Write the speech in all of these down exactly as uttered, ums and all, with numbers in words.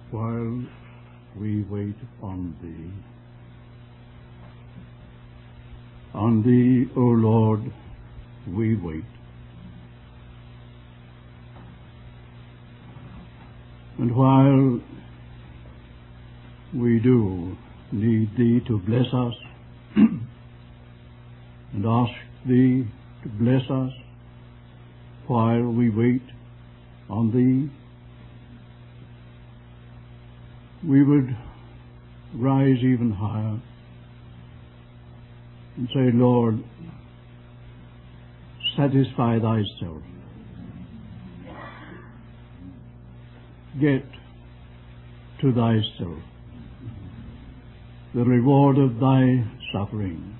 while we wait on Thee. On Thee, O Lord, we wait. And while we do need Thee to bless us and ask Thee to bless us while we wait on Thee, we would rise even higher and say, Lord, satisfy Thyself. Get to Thyself the reward of Thy sufferings,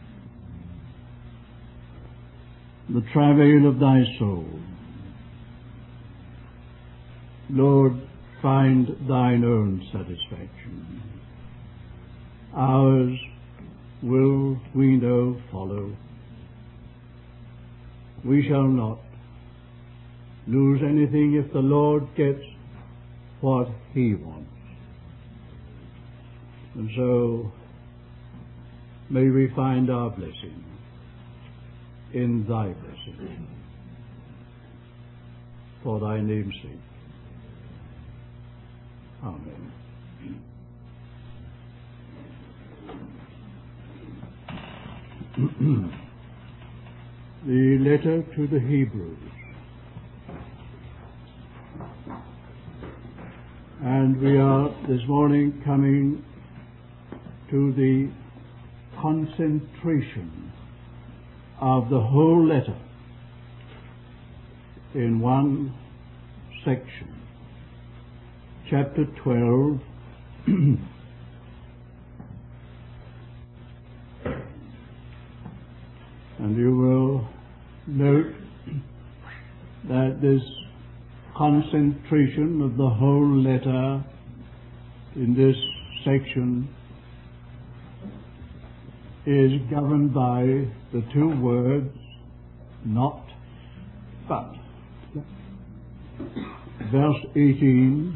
the travail of Thy soul. Lord, find Thine own satisfaction. Ours will, we know, follow. We shall not lose anything if the Lord gets what He wants. And so may we find our blessing in Thy blessing for Thy name's sake. Amen. The letter to the Hebrews. And we are this morning coming to the concentration of the whole letter in one section. Chapter twelve, and you will note that this concentration of the whole letter in this section is governed by the two words, not, but. Verse eighteen,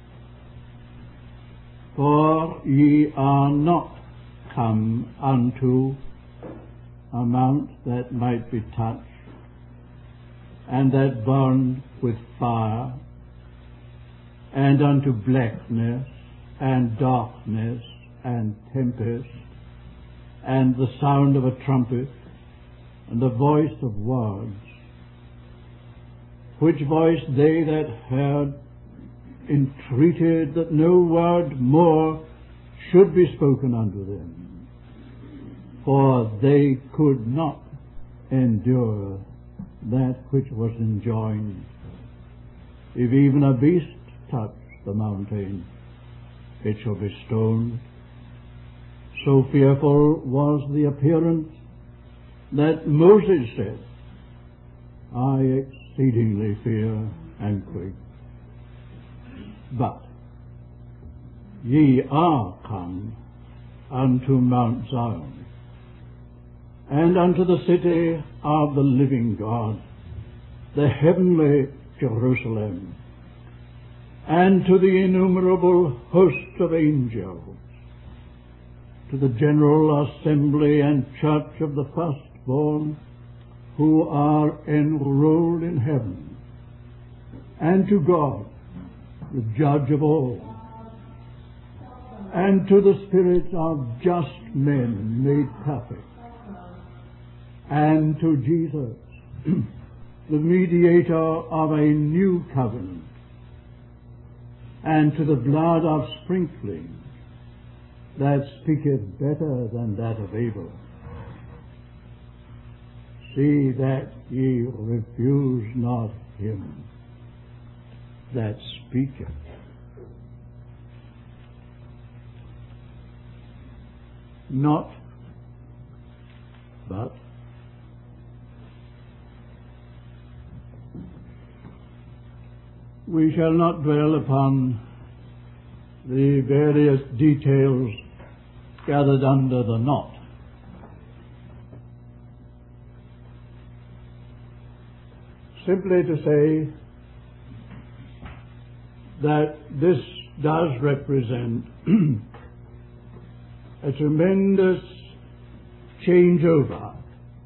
for ye are not come unto a mount that might be touched, and that burned with fire, and unto blackness, and darkness, and tempest, and the sound of a trumpet, and the voice of words, which voice they that heard entreated that no word more should be spoken unto them, for they could not endure that which was enjoined. If even a beast touch the mountain, it shall be stoned. So fearful was the appearance that Moses said, I exceedingly fear and quake. But ye are come unto Mount Zion, and unto the city of the living God, the heavenly Jerusalem, and to the innumerable host of angels, to the general assembly and church of the firstborn who are enrolled in heaven, and to God, the judge of all, and to the spirits of just men made perfect, and to Jesus, the mediator of a new covenant, and to the blood of sprinkling that speaketh better than that of Abel. See that ye refuse not him that speaketh. Not, but we shall not dwell upon the various details gathered under the not. Simply to say that this does represent a tremendous changeover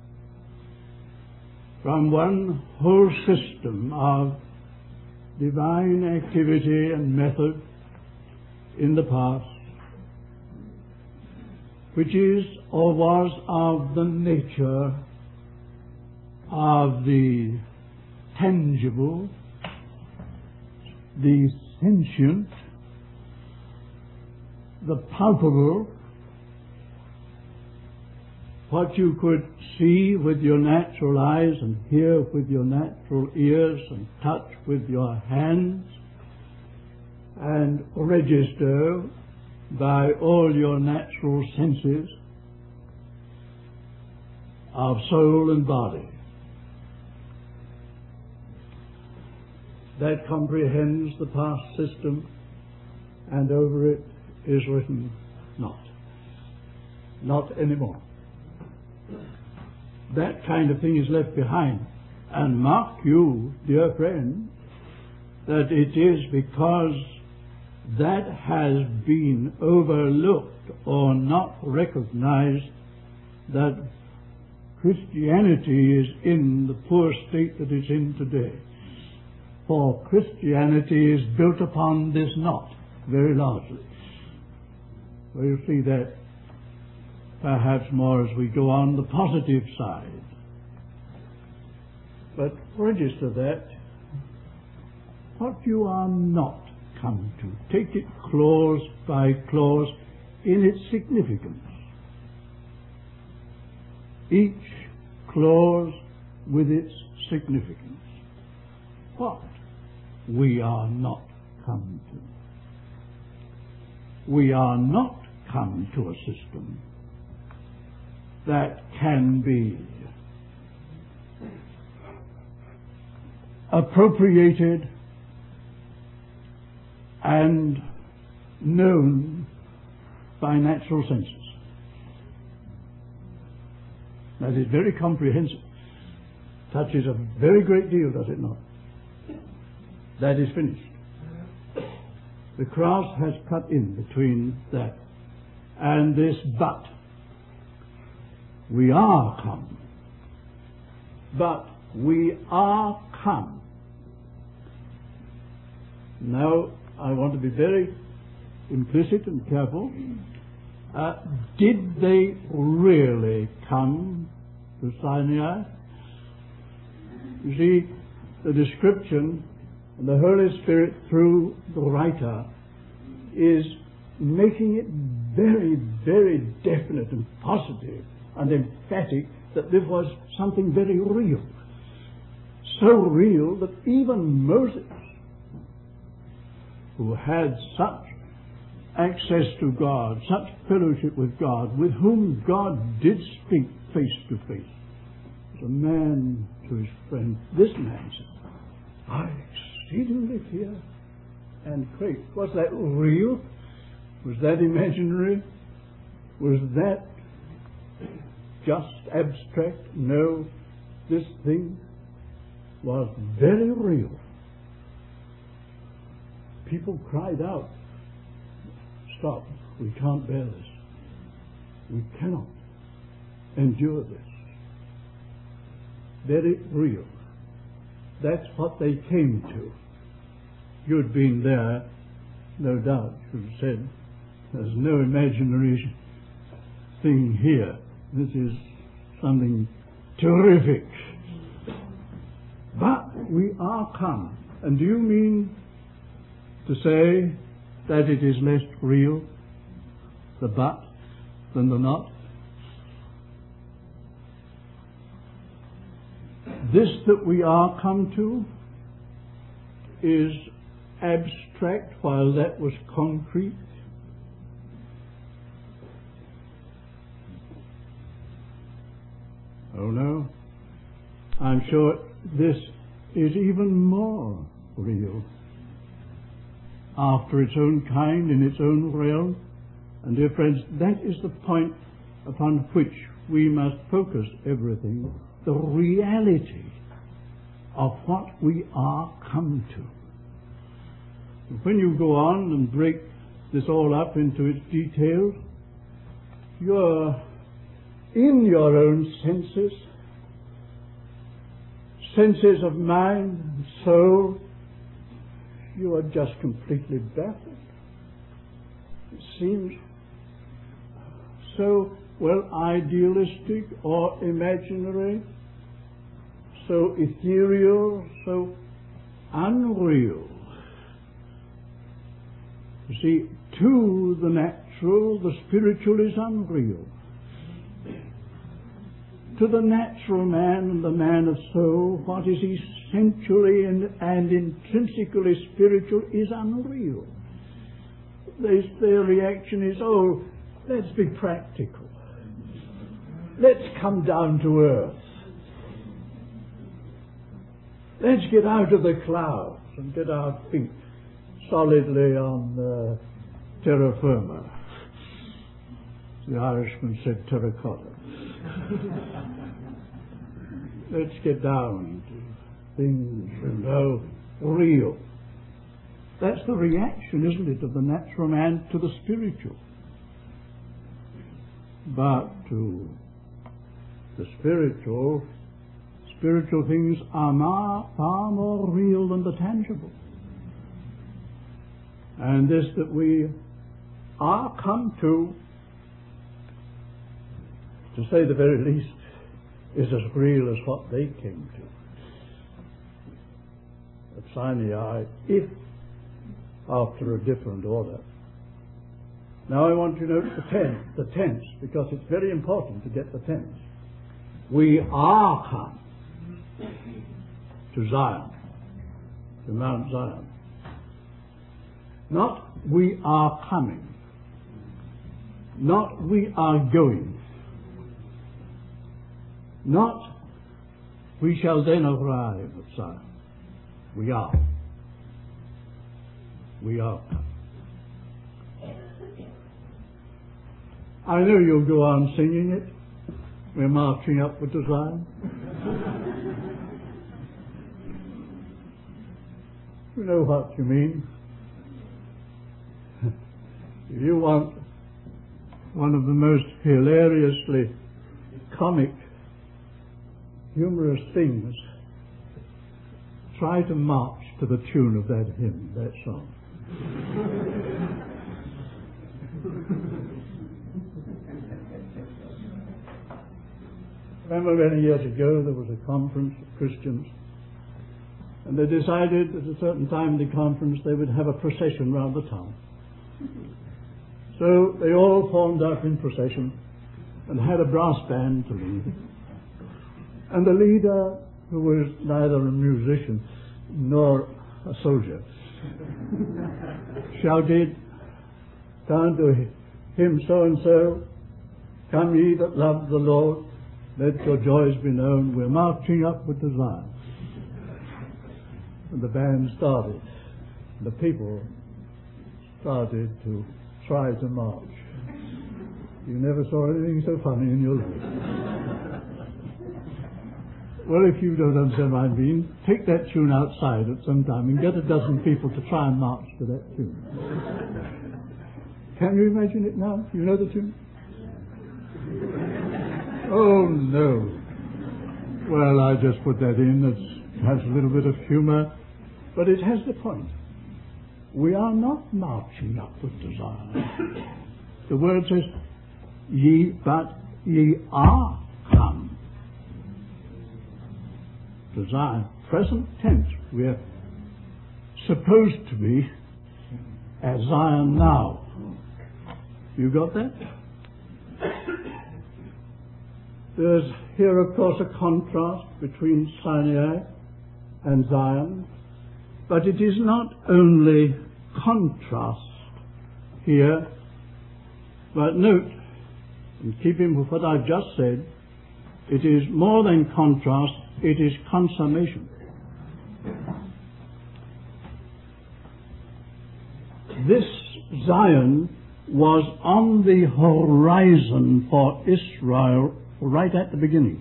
from one whole system of divine activity and method in the past, which is or was of the nature of the tangible, the sentient, the palpable, what you could see with your natural eyes and hear with your natural ears and touch with your hands and register by all your natural senses of soul and body. That comprehends the past system, and over it is written, not. Not anymore. That kind of thing is left behind. And mark you, dear friend, that it is because that has been overlooked or not recognized that Christianity is in the poor state that it's in today. For Christianity is built upon this not, very largely. We'll see that perhaps more as we go on the positive side. But register that what you are not come to. Take it clause by clause in its significance. Each clause with its significance. What we are not come to. We are not come to a system that can be appropriated and known by natural senses. That is very comprehensive. Touches a very great deal, does it not? That is finished. The cross has cut in between that and this but. We are come. But we are come. Now, I want to be very implicit and careful. Uh, did they really come to Sinai? You see, the description and the Holy Spirit through the writer is making it very, very definite and positive and emphatic that this was something very real. So real that even Moses, who had such access to God, such fellowship with God, with whom God did speak face to face, as a man to his friend, this man said, I exceedingly fear and quake. Was that real? Was that imaginary? Was that just abstract? No, this thing was very real. People cried out, stop, we can't bear this. We cannot endure this. Very real. That's what they came to. You'd been there, no doubt, you'd have said, there's no imaginary thing here. This is something terrific. But we are come. And do you mean to say that it is less real, the but, than the not? This that we are come to is abstract, while that was concrete. Oh no, I'm sure this is even more real, after its own kind, in its own realm. And dear friends, that is the point upon which we must focus everything, the reality of what we are come to. When you go on and break this all up into its details, you're in your own senses, senses of mind and soul, you are just completely baffled. It seems so, well, idealistic or imaginary, so ethereal, so unreal. You see, to the natural, the spiritual is unreal. To the natural man and the man of soul, what is essentially and, and intrinsically spiritual is unreal. Their, their reaction is, oh, let's be practical. Let's come down to earth. Let's get out of the clouds and get our feet solidly on uh, terra firma. The Irishman said terracotta. Let's get down to things and oh, real. That's the reaction, isn't it, of the natural man to the spiritual. But to the spiritual, spiritual things are far, far more real than the tangible. And this that we are come to, to say the very least, is as real as what they came to at Sinai, if after a different order. Now I want to note the tense, the tense, because it's very important to get the tense. We are come to Zion, to Mount Zion. Not we are coming. Not we are going. Not we shall then arrive at Zion. We are. We are. I know you'll go on singing it. We're marching upward to Zion. You know what you mean. If you want one of the most hilariously comic, humorous things, try to march to the tune of that hymn, that song. Remember many years ago there was a conference of Christians, and they decided at a certain time in the conference they would have a procession round the town. So they all formed up in procession and had a brass band to lead. And the leader, who was neither a musician nor a soldier, shouted down to him so-and-so, "Come ye that love the Lord, let your joys be known. We're marching upward to Zion." And the band started. The people started to try to march. You never saw anything so funny in your life. Well, if you don't understand what I mean, take that tune outside at some time and get a dozen people to try and march to that tune. Can you imagine it now? You know the tune? Oh, no. Well, I just put that in. It has a little bit of humor, but it has the point. We are not marching upward to Zion. The word says, ye, but ye are come to Zion. Present tense. We are supposed to be at Zion now. You got that? There's here, of course, a contrast between Sinai and Zion, but it is not only contrast here, but note, in keeping with what I've just said, it is more than contrast, it is consummation. This Zion was on the horizon for Israel right at the beginning.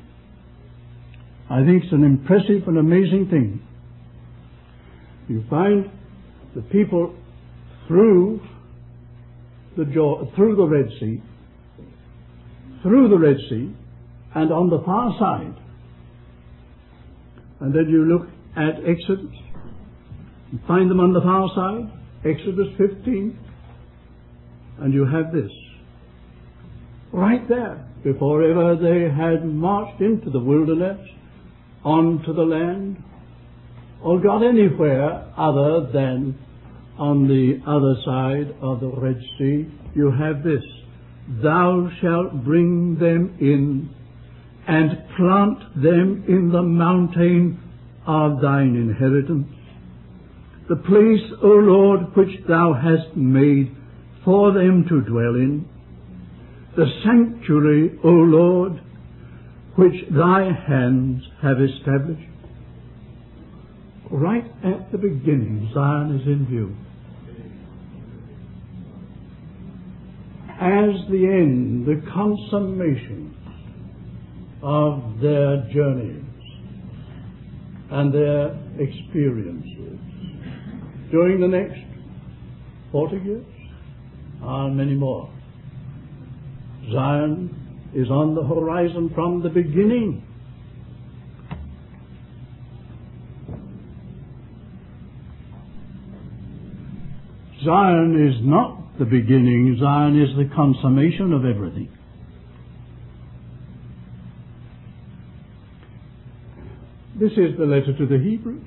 I think it's an impressive and amazing thing. You find the people through the Jor- through the Red Sea, through the Red Sea, and on the far side. And then you look at Exodus, you find them on the far side, Exodus fifteen, and you have this. Right there, before ever they had marched into the wilderness, onto the land, or got anywhere other than on the other side of the Red Sea, you have this. Thou shalt bring them in and plant them in the mountain of thine inheritance, the place, O Lord, which thou hast made for them to dwell in, the sanctuary, O Lord, which thy hands have established. Right at the beginning, Zion is in view. As the end, the consummation of their journeys and their experiences during the next forty years and many more. Zion is on the horizon from the beginning. Zion is not the beginning. Zion is the consummation of everything. This is the letter to the Hebrews.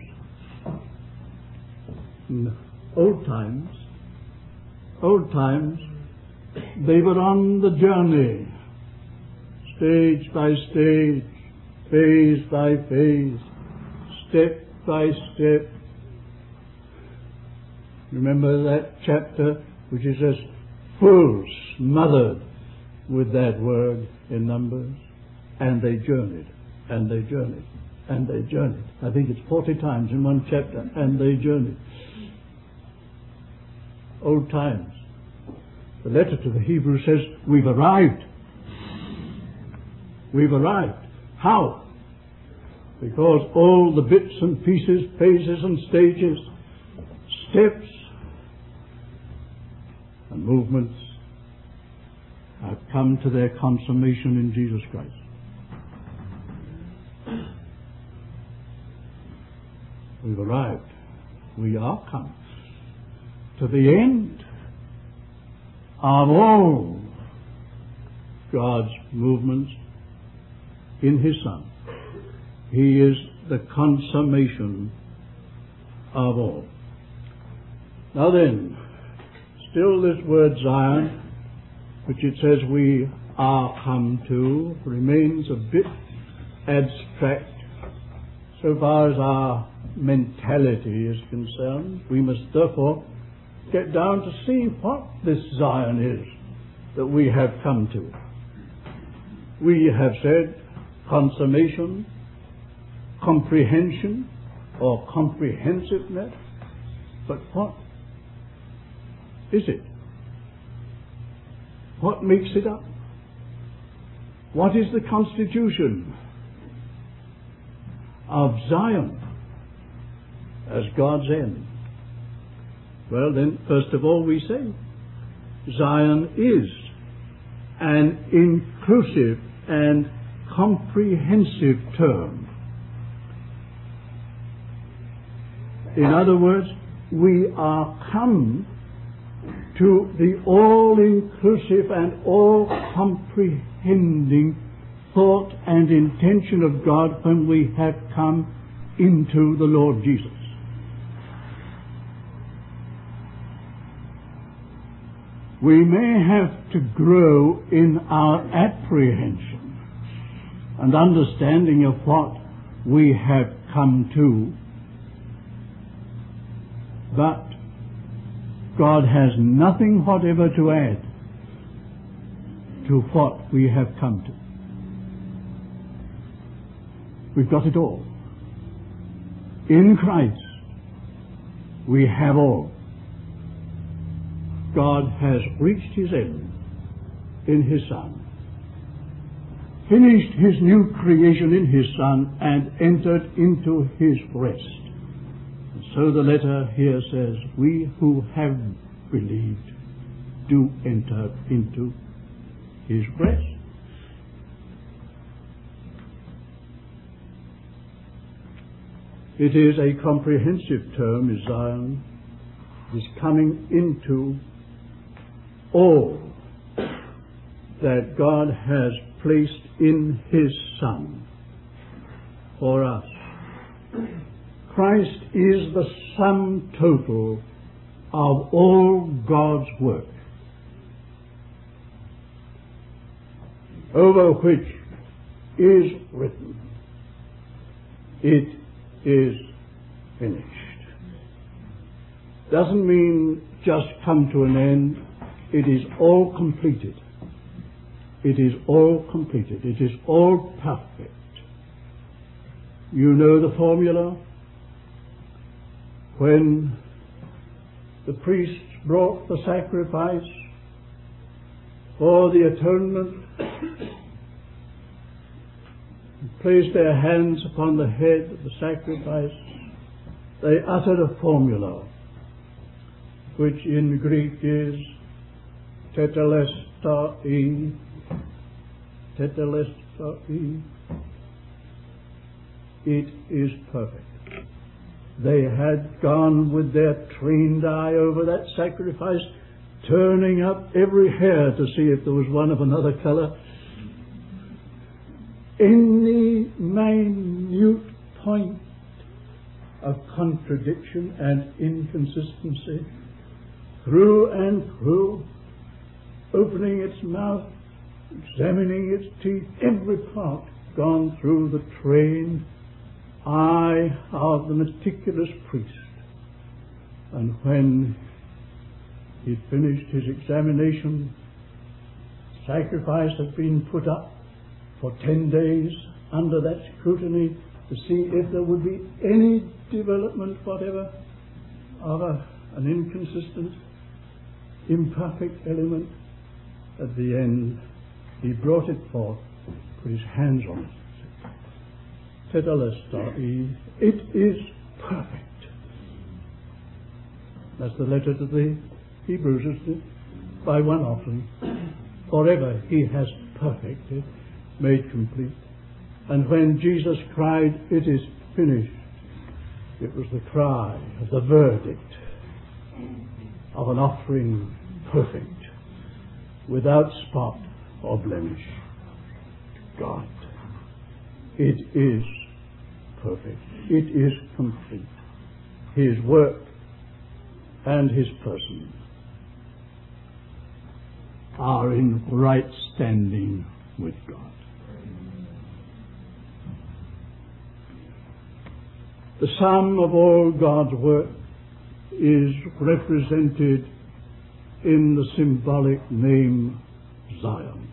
In old times, old times, they were on the journey, stage by stage, phase by phase, step by step. Remember that chapter which is just full, smothered with that word in Numbers? And they journeyed, and they journeyed, and they journeyed. I think it's forty times in one chapter, and they journeyed. Old times. The letter to the Hebrews says, we've arrived. We've arrived. How? Because all the bits and pieces, phases and stages, steps and movements have come to their consummation in Jesus Christ. We've arrived. We are come to the end of all God's movements in His Son. He is the consummation of all. Now then, still this word Zion, which it says we are come to, remains a bit abstract so far as our mentality is concerned. We must therefore get down to see what this Zion is that we have come to. We have said consummation, comprehension, or comprehensiveness, but what is it? What makes it up? What is the constitution of Zion as God's end? Well then, first of all we say, Zion is an inclusive and comprehensive term. In other words, we are come to the all-inclusive and all-comprehending thought and intention of God when we have come into the Lord Jesus. We may have to grow in our apprehension and understanding of what we have come to, but God has nothing whatever to add to what we have come to. We've got it all. In Christ, we have all. God has reached His end in His Son, finished His new creation in His Son, and entered into His rest. So the letter here says, we who have believed do enter into his rest. It is a comprehensive term, is Zion, is coming into all that God has placed in his Son for us. Christ is the sum total of all God's work, over which is written, it is finished. Doesn't mean just come to an end. It is all completed. It is all completed. It is all perfect. You know the formula. When the priests brought the sacrifice for the atonement, placed their hands upon the head of the sacrifice, they uttered a formula, which in Greek is tetelestai, tetelestai. It is perfect. They had gone with their trained eye over that sacrifice, turning up every hair to see if there was one of another color. Any minute point of contradiction and inconsistency, through and through, opening its mouth, examining its teeth, every part gone through the trained eye of the meticulous priest. And when he'd finished his examination, sacrifice had been put up for ten days under that scrutiny to see if there would be any development whatever of a, an inconsistent, imperfect element. At the end, he brought it forth, put his hands on it. Tetelestai, it is perfect. That's the letter to the Hebrews, isn't it? By one offering, forever he has perfected, made complete. And when Jesus cried, it is finished, it was the cry of the verdict of an offering perfect, without spot or blemish. God, it is perfect. It is complete. His work and his person are in right standing with God. The sum of all God's work is represented in the symbolic name Zion.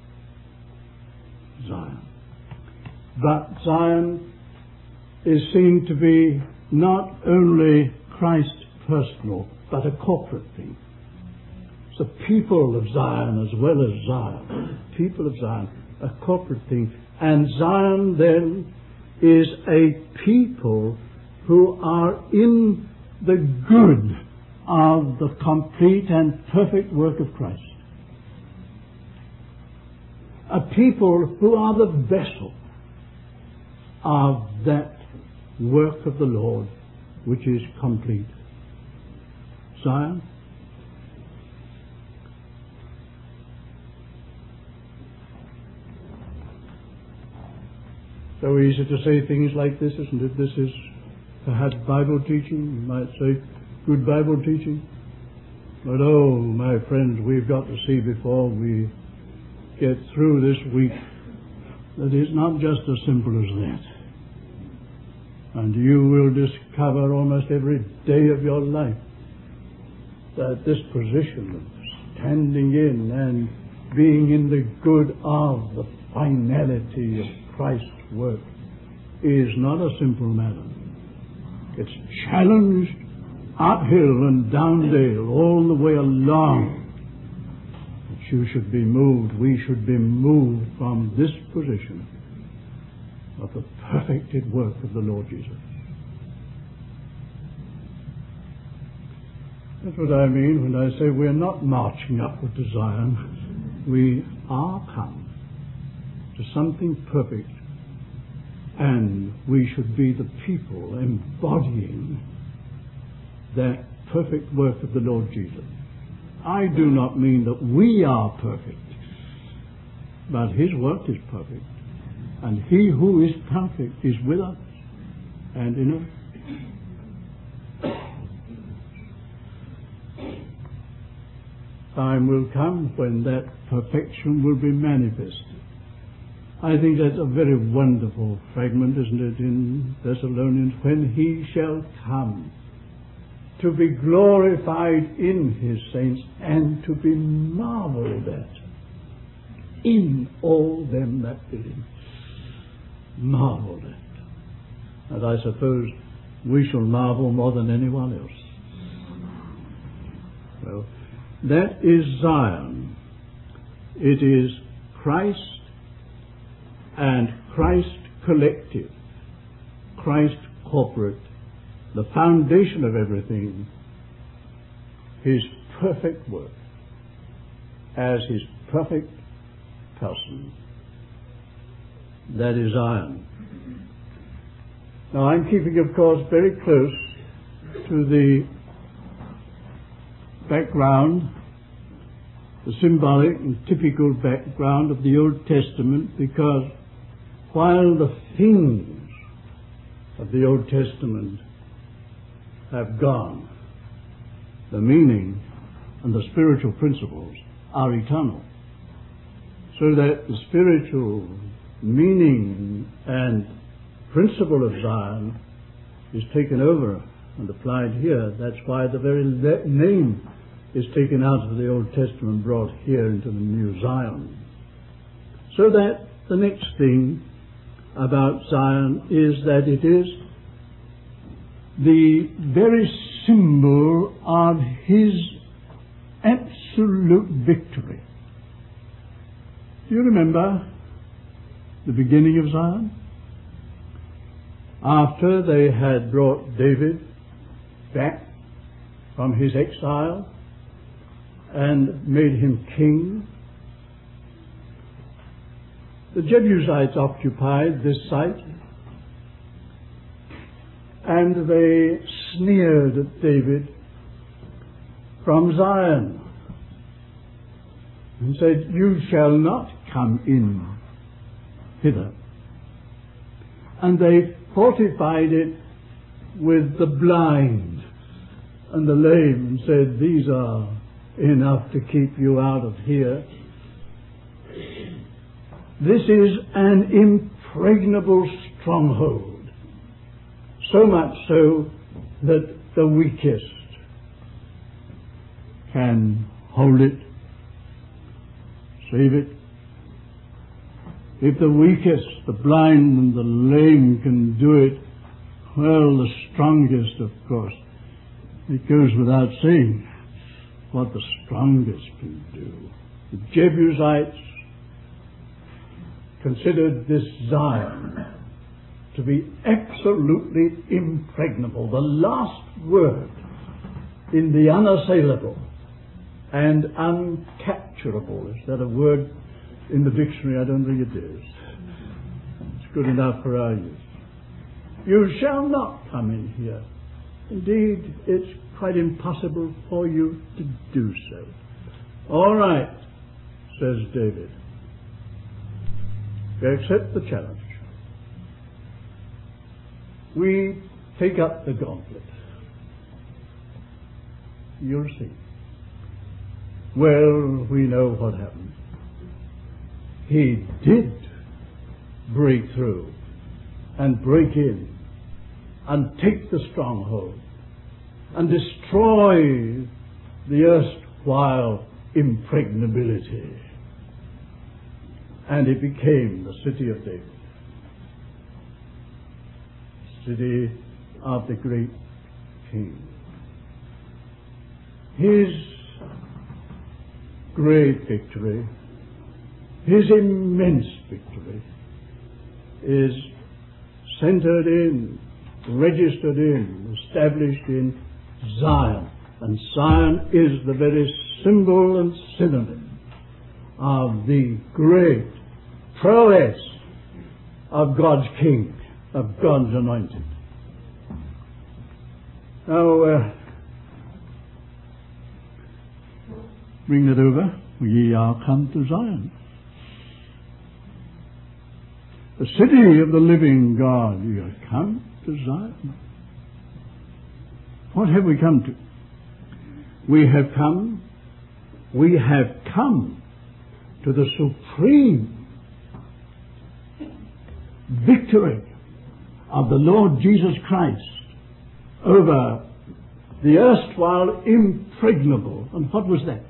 Zion. But Zion is seen to be not only Christ personal, but a corporate thing. It's the people of Zion as well as Zion. People of Zion, a corporate thing. And Zion then is a people who are in the good of the complete and perfect work of Christ. A people who are the vessel of that work of the Lord which is complete. Zion, so easy to say things like this, isn't it? This is perhaps Bible teaching, you might say good Bible teaching. But oh, my friends, we've got to see before we get through this week that it's not just as simple as that. And you will discover almost every day of your life that this position of standing in and being in the good of the finality of Christ's work is not a simple matter. It's challenged uphill and downdale all the way along. That you should be moved, we should be moved from this position of the perfected work of the Lord Jesus. That's what I mean when I say we're not marching upward to Zion. We are come to something perfect, and we should be the people embodying that perfect work of the Lord Jesus. I do not mean that we are perfect, but His work is perfect, and He who is perfect is with us and in us. Time will come when that perfection will be manifested. I think that's a very wonderful fragment, isn't it, in Thessalonians, when He shall come to be glorified in His saints and to be marveled at in all them that believe. Marveled at. And I suppose we shall marvel more than anyone else. Well, that is Zion. It is Christ and Christ collective, Christ corporate, the foundation of everything, His perfect work as His perfect person. That is Zion. Now I'm keeping, of course, very close to the background, the symbolic and typical background of the Old Testament, because while the things of the Old Testament have gone, the meaning and the spiritual principles are eternal. So that the spiritual meaning and principle of Zion is taken over and applied here. That's why the very le- name is taken out of the Old Testament, brought here into the New Zion. So that the next thing about Zion is that it is the very symbol of His absolute victory. Do you remember the beginning of Zion? After they had brought David back from his exile and made him king, the Jebusites occupied this site, and they sneered at David from Zion and said, "You shall not come in hither." And they fortified it with the blind and the lame and said, "These are enough to keep you out of here." This is an impregnable stronghold, so much so that the weakest can hold it, save it. If the weakest, the blind and the lame can do it, well, the strongest, of course, it goes without saying what the strongest can do. The Jebusites considered this Zion to be absolutely impregnable, the last word in the unassailable and uncapturable. Is that a word in the dictionary? I don't think it is. It's good enough for our use. You shall not come in here. Indeed, it's quite impossible for you to do so. All right, says David. We accept the challenge. We take up the gauntlet. You'll see. Well, we know what happened. He did break through and break in and take the stronghold and destroy the erstwhile impregnability. And it became the city of David, city of the great king. His great victory, his immense victory, is centered in, registered in, established in Zion, And Zion is the very symbol and synonym of the great prowess of God's King, of God's anointed. Now, uh, bring that over. Ye are come to Zion, the city of the living God. Ye are come to Zion. What have we come to? We have come, we have come to the supreme victory of the Lord Jesus Christ over the erstwhile impregnable. And what was that?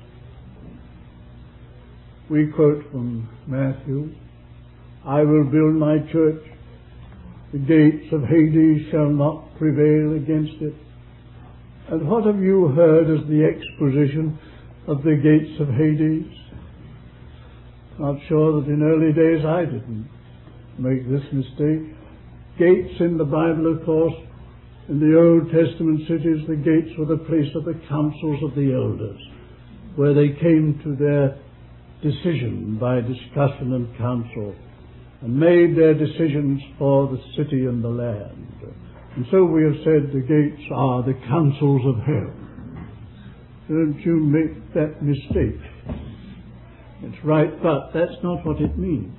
We quote from Matthew, I will build my church, the gates of Hades shall not prevail against it. And what have you heard as the exposition of the gates of Hades? Not sure that in early days I didn't make this mistake. Gates in the Bible, of course, in the Old Testament cities, the gates were the place of the councils of the elders, where they came to their decision by discussion and counsel, and made their decisions for the city and the land. And so we have said the gates are the councils of hell. Don't you make that mistake. It's right, but that's not what it means.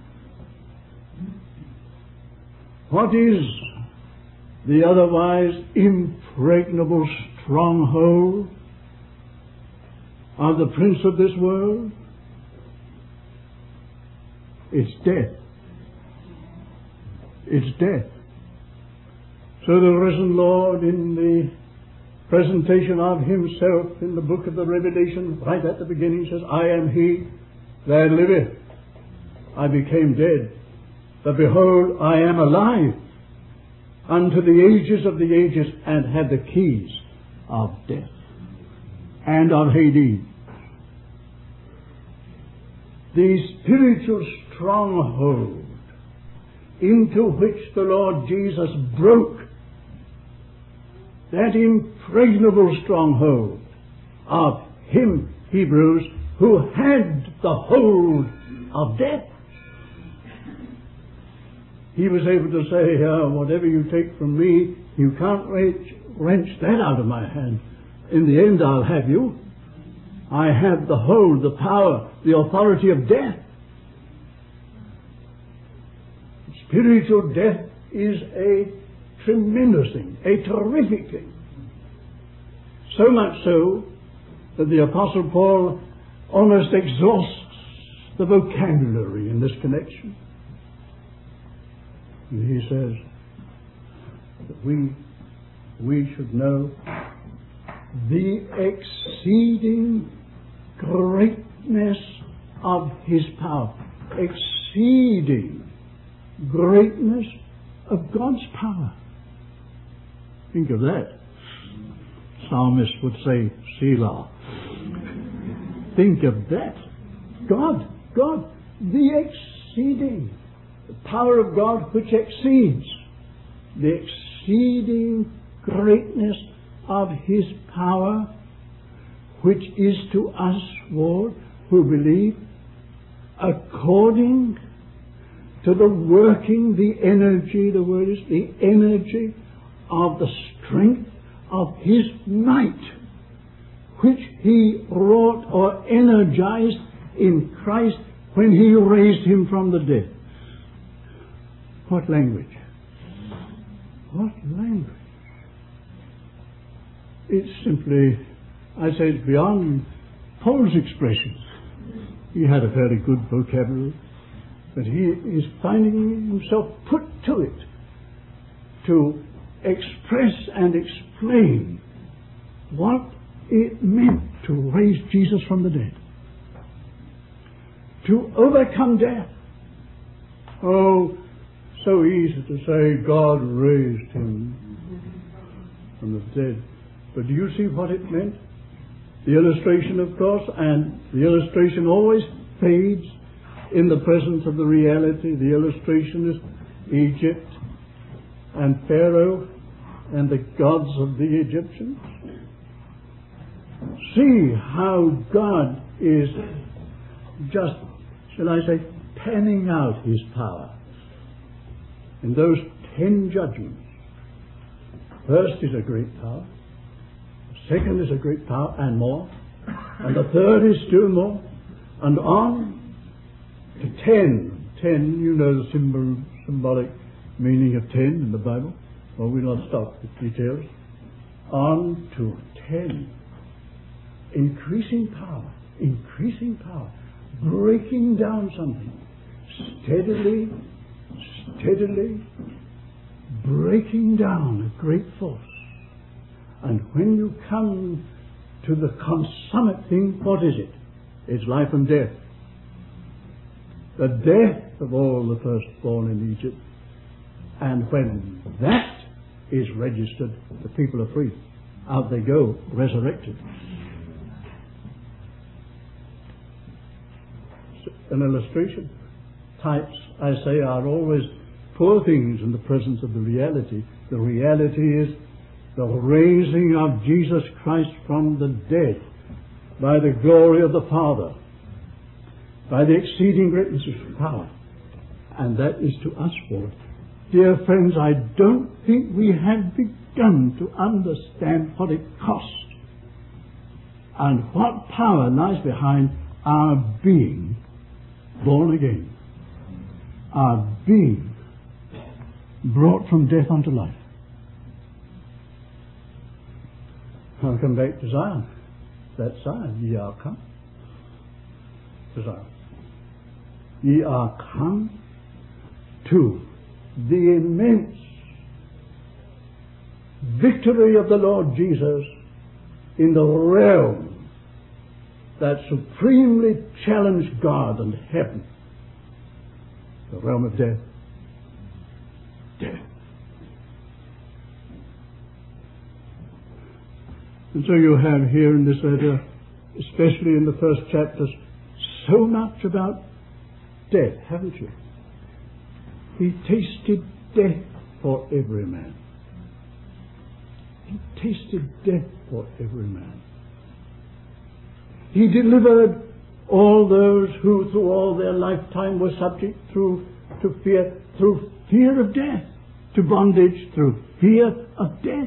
What is the otherwise impregnable stronghold of the prince of this world? It's death. It's death. So the risen Lord, in the presentation of himself in the book of the Revelation, right at the beginning, says, I am he that liveth. I became dead, but behold, I am alive unto the ages of the ages, and have the keys of death and of Hades. The spiritual stronghold into which the Lord Jesus broke, that impregnable stronghold of him, Hebrews, who had the hold of death. He was able to say, uh, whatever you take from me, you can't wrench, wrench that out of my hand. In the end, I'll have you. I have the hold, the power, the authority of death. Spiritual death is a tremendous thing, a terrific thing. So much so that the Apostle Paul almost exhausts the vocabulary in this connection. And he says that we, we should know the exceeding greatness of his power. Exceeding greatness of God's power. Think of that. Psalmist would say, Selah. Think of that. God, God, the exceeding, the power of God which exceeds the exceeding greatness of his power, which is to us, Lord, who believe, according to the working, the energy, the word is the energy of the strength of his might, which he wrought or energized in Christ when he raised him from the dead. What language? What language? It's simply, I say it's beyond Paul's expressions. He had a very good vocabulary, but he is finding himself put to it to express and explain what it meant to raise Jesus from the dead, to overcome death. Oh, so easy to say God raised him from the dead. But do you see what it meant? The illustration, of course, and the illustration always fades in the presence of the reality. The illustration is Egypt and Pharaoh and the gods of the Egyptians. see how God is just, shall I say, panning out his power in those ten judgments. First is a great power, the second is a great power and more, and the third is still more, and on to ten. Ten, you know the symbol, symbolic meaning of ten in the Bible. Well, we'll not stop with details. On to ten. Increasing power, increasing power, breaking down something, steadily, steadily breaking down a great force. And when you come to the consummate thing, what is it? It's life and death. The death of all the firstborn in Egypt. And when that is registered, the people are free. Out they go, resurrected. An illustration. Types, I say, are always poor things in the presence of the reality. The reality is the raising of Jesus Christ from the dead by the glory of the Father, by the exceeding greatness of His power. And that is to us for. Dear friends, I don't think we have begun to understand what it costs and what power lies behind our being born again, our being brought from death unto life. I'll come back to Zion. That's Zion. Ye are come to Zion. Ye are come to the immense victory of the Lord Jesus in the realm that supremely challenged God and heaven, the realm of death. Death. And so you have here in this letter, especially in the first chapters, so much about death, haven't you? He tasted death for every man. He tasted death for every man. He delivered all those who through all their lifetime were subject through to fear, through fear of death, to bondage, through fear of death.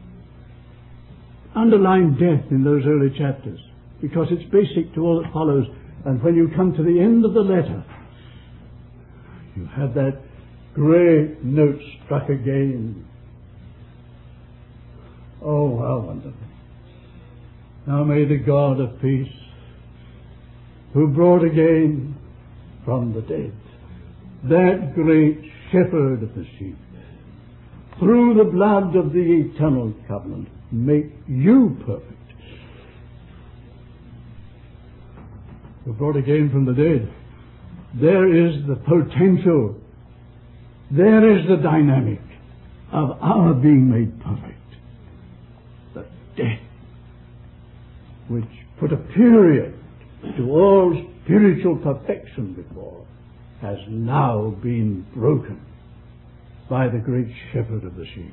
Underline death in those early chapters, because it's basic to all that follows. And when you come to the end of the letter, you have that great note struck again. Oh, how wonderful. Now may the God of peace, who brought again from the dead that great shepherd of the sheep, through the blood of the eternal covenant, make you perfect. Who brought again from the dead. There is the potential, there is the dynamic of our being made perfect. The death which put a period to all spiritual perfection before has now been broken by the great shepherd of the sheep.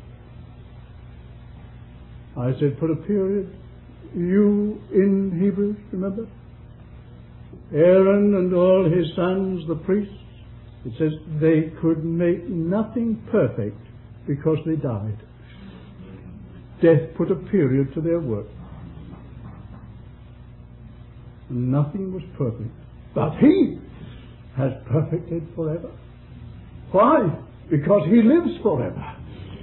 I said put a period. You in Hebrews, remember? Aaron and all his sons, the priests, it says they could make nothing perfect because they died. Death put a period to their work. Nothing was perfect. But he has perfected forever. Why? Because he lives forever.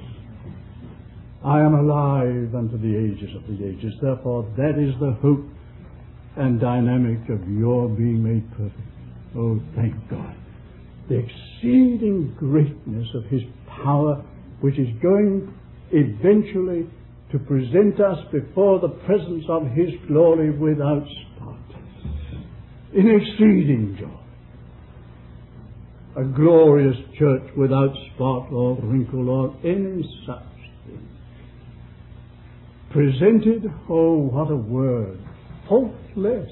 I am alive unto the ages of the ages. Therefore, that is the hope and dynamic of your being made perfect. Oh, thank God. The exceeding greatness of his power, which is going eventually to present us before the presence of his glory without spot, in exceeding joy. A glorious church without spot or wrinkle or any such thing. Presented, oh, what a word, faultless.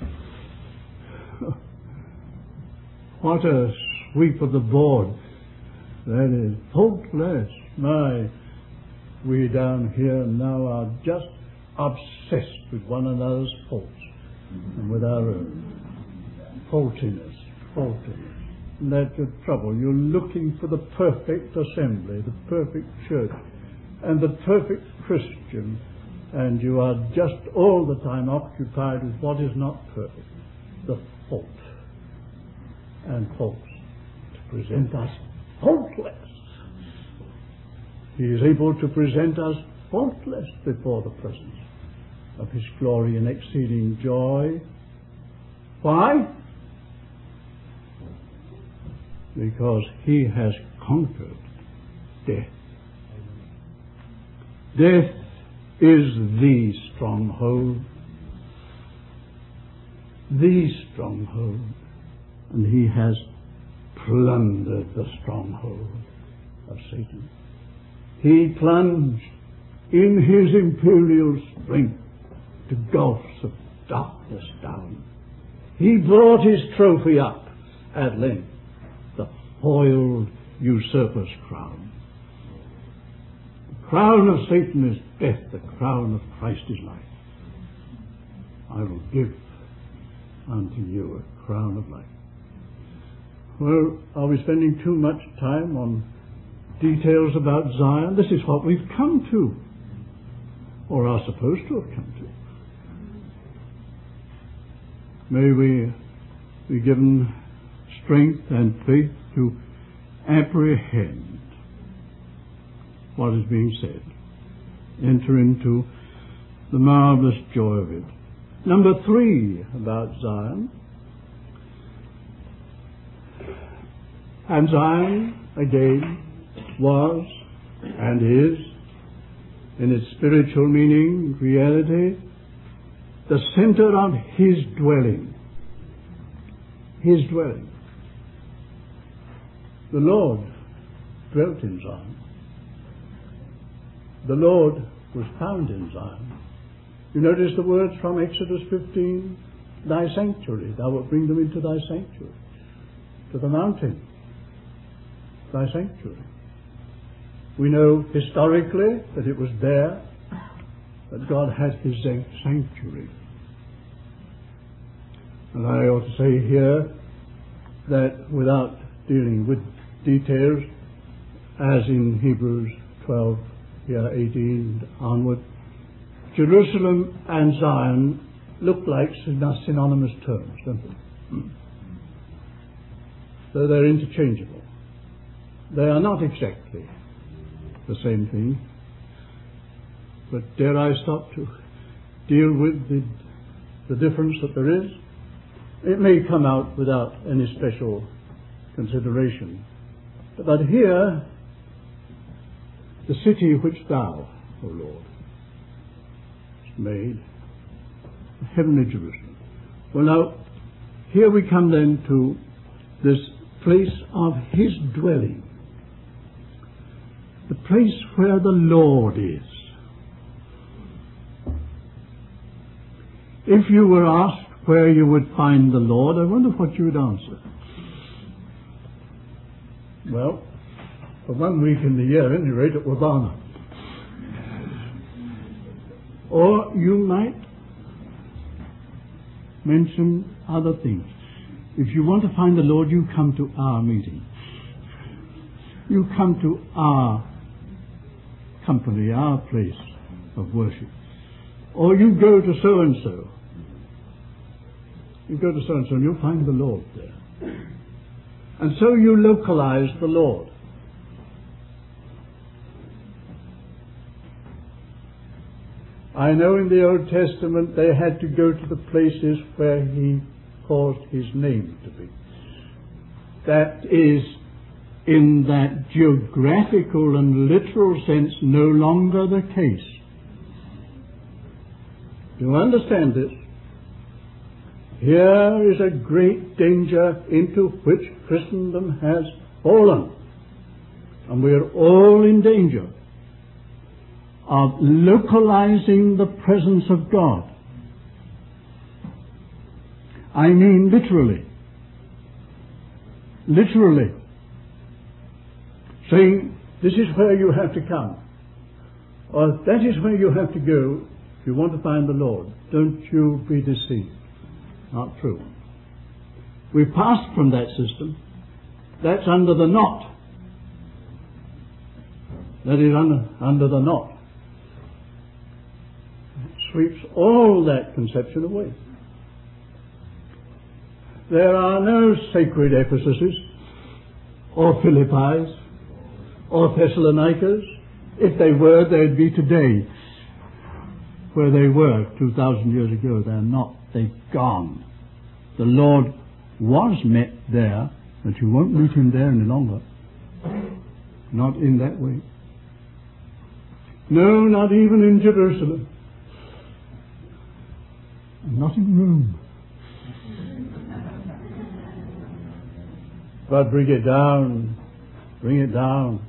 What a sweep of the board. That is faultless. My, we down here now are just obsessed with one another's faults and with our own. Faultiness, faultiness. And that's your trouble. You're looking for the perfect assembly, the perfect church, and the perfect Christian, and you are just all the time occupied with what is not perfect, the fault. And folks, to present us faultless. He is able to present us faultless before the presence of His glory and exceeding joy. Why? Because He has conquered death. Death is the stronghold. The stronghold. And He has plundered the stronghold of Satan. He plunged in His imperial strength to gulfs of darkness down. He brought His trophy up at length, the foiled usurper's crown. The crown of Satan is death, the crown of Christ is life. I will give unto you a crown of life. Well, are we spending too much time on details about Zion? This is what we've come to, or are supposed to have come to. May we be given strength and faith to apprehend what is being said. Enter into the marvelous joy of it. Number three about Zion. And Zion, again, was and is, in its spiritual meaning, reality, the center of His dwelling. His dwelling. The Lord dwelt in Zion. The Lord was found in Zion. You notice the words from Exodus fifteen, thy sanctuary, thou wilt bring them into thy sanctuary, to the mountain, thy sanctuary. We know historically that it was there that God had His sanctuary. And I ought to say here that without dealing with details, as in Hebrews twelve, here eighteen onward, Jerusalem and Zion look like synonymous terms, don't they? Though they're interchangeable. They are not exactly the same thing. But dare I stop to deal with the, the difference that there is? It may come out without any special consideration. But here, the city which thou, O Lord, hast made, the heavenly Jerusalem. Well now, here we come then to this place of His dwelling. The place where the Lord is. If you were asked where you would find the Lord, I wonder what you would answer. Well, for one week in the year, at any rate, at Wabana. Or you might mention other things. If you want to find the Lord, you come to our meeting. You come to our company, our place of worship. Or you go to so-and-so. You go to so-and-so and you'll find the Lord there. And so you localize the Lord. I know in the Old Testament they had to go to the places where He caused His name to be. That is, in that geographical and literal sense, no longer the case. Do you understand this? Here is a great danger into which Christendom has fallen. And we are all in danger of localizing the presence of God. I mean literally. Literally. Saying, this is where you have to come. Or that is where you have to go If you want to find the Lord, don't you be deceived. Not true. We've passed from that system. That's under the knot. That is under, under the knot. It sweeps all that conception away. There are no sacred Ephesuses, or Philippis, or Thessalonikas. If they were, they'd be today where they were two thousand years ago. They're not. They've gone. The Lord was met there, but you won't meet him there any longer. Not in that way. No, not even in Jerusalem. Not in Rome. But bring it down. Bring it down.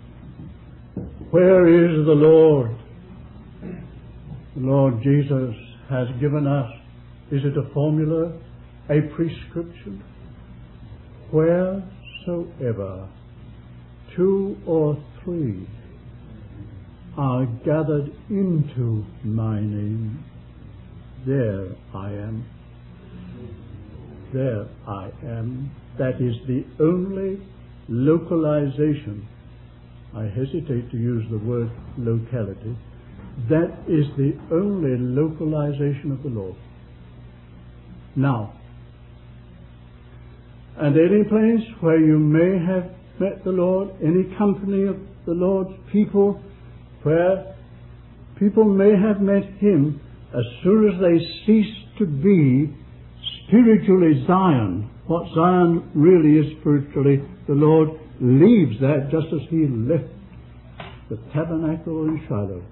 Where is the Lord? The Lord Jesus has given us, is it a formula, a prescription? Wheresoever two or three are gathered into my name, there I am. There I am. That is the only localization. I hesitate to use the word locality. That is the only localization of the Lord. Now, and any place where you may have met the Lord, any company of the Lord's people, where people may have met him, as soon as they cease to be spiritually Zion, what Zion really is spiritually, the Lord leaves that just as he left the tabernacle in Shiloh.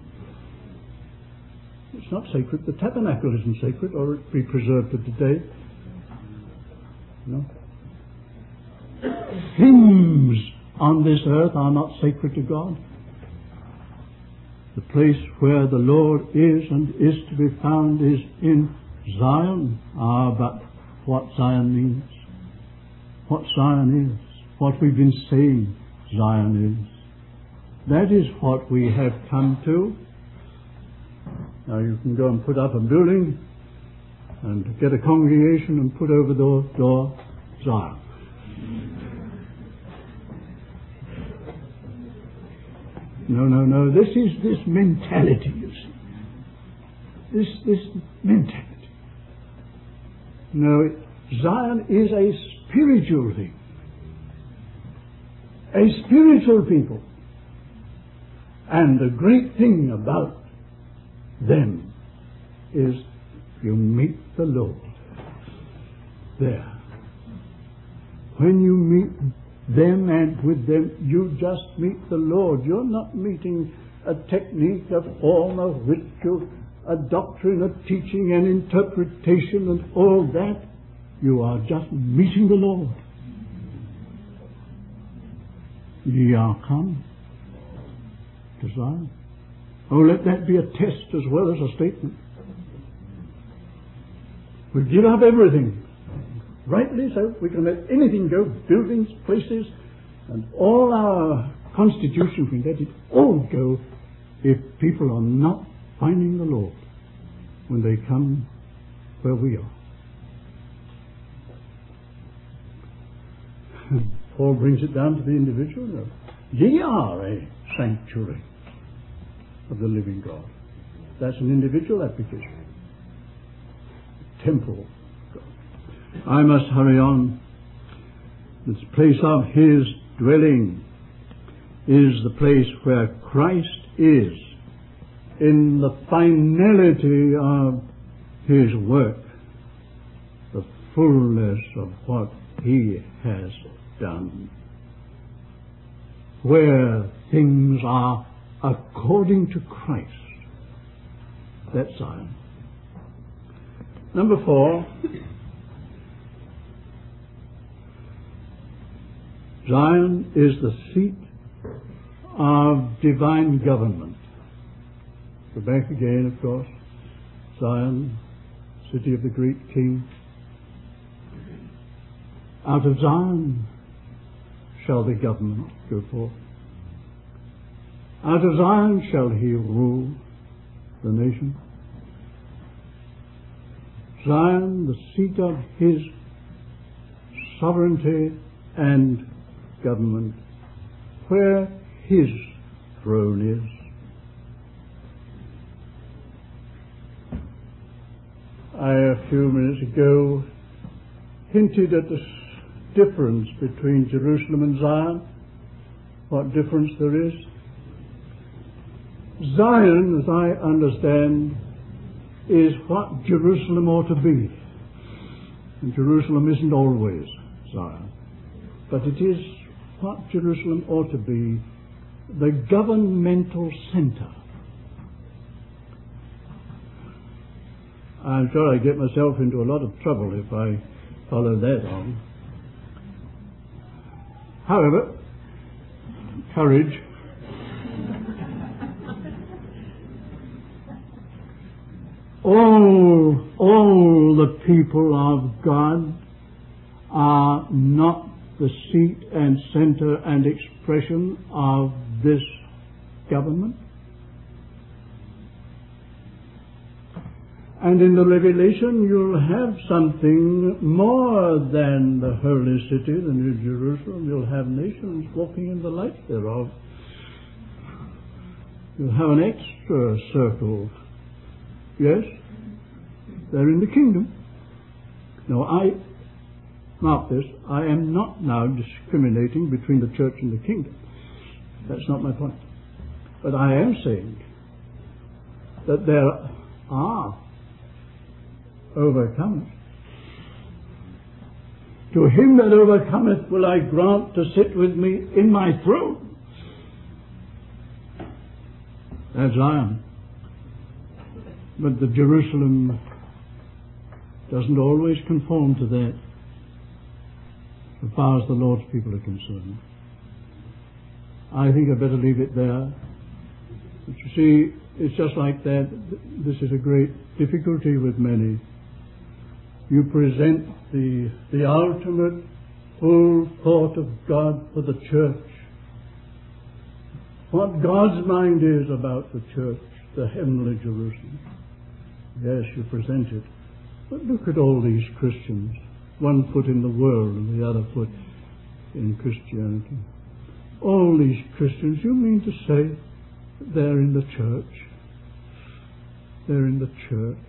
It's not sacred. The tabernacle isn't sacred, or it be preserved to today. No. Things on this earth are not sacred to God. The place where the Lord is and is to be found is in Zion. Ah, but what Zion means, what Zion is, what we've been saying Zion is, that is what we have come to. Now you can go and put up a building and get a congregation and put over the door Zion. No, no, no. This is this mentality, you see. This, this mentality. No, Zion is a spiritual thing. A spiritual people. And the great thing about them is you meet the Lord there. When you meet them and with them, you just meet the Lord. You're not meeting a technique, a form, a ritual, a doctrine, a teaching, an interpretation and all that. You are just meeting the Lord. Ye are come to Zion. Oh, let that be a test as well as a statement. We give up everything. Rightly so. We can let anything go, buildings, places, and all our constitution, we let it all go if people are not finding the Lord when they come where we are. Paul brings it down to the individual. No. Ye are a sanctuary of the living God. That's an individual application. Temple. I must hurry on. This place of his dwelling is the place where Christ is in the finality of his work, the fullness of what he has done, where things are according to Christ. That's Zion. Number four, Zion is the seat of divine government. Go back again, of course. Zion, city of the great king. Out of Zion shall the government go forth. Out of Zion shall he rule. the nation. Zion, the seat of his sovereignty and government, where his throne is. I, a few minutes ago, hinted at the difference between Jerusalem and Zion. What difference there is? Zion, as I understand, is what Jerusalem ought to be. And Jerusalem isn't always Zion. But it is what Jerusalem ought to be, the governmental center. I'm sure I get myself into a lot of trouble if I follow that on. However, courage. All, all the people of God are not the seat and center and expression of this government. And in the Revelation you'll have something more than the holy city, the New Jerusalem. You'll have nations walking in the light thereof. You'll have an extra circle. Yes, they're in the kingdom. Now, I, mark this, I am not now discriminating between the church and the kingdom. That's not my point. But I am saying that there are overcomers. To him that overcometh will I grant to sit with me in my throne. That's Zion. But the Jerusalem doesn't always conform to that as far as the Lord's people are concerned. I think I'd better leave it there. But you see, it's just like that. This is a great difficulty with many. You present the, the ultimate full thought of God for the church. What God's mind is about the church, the heavenly Jerusalem. Yes, you present it. But look at all these Christians. One foot in the world and the other foot in Christianity. All these Christians, you mean to say they're in the church? They're in the church.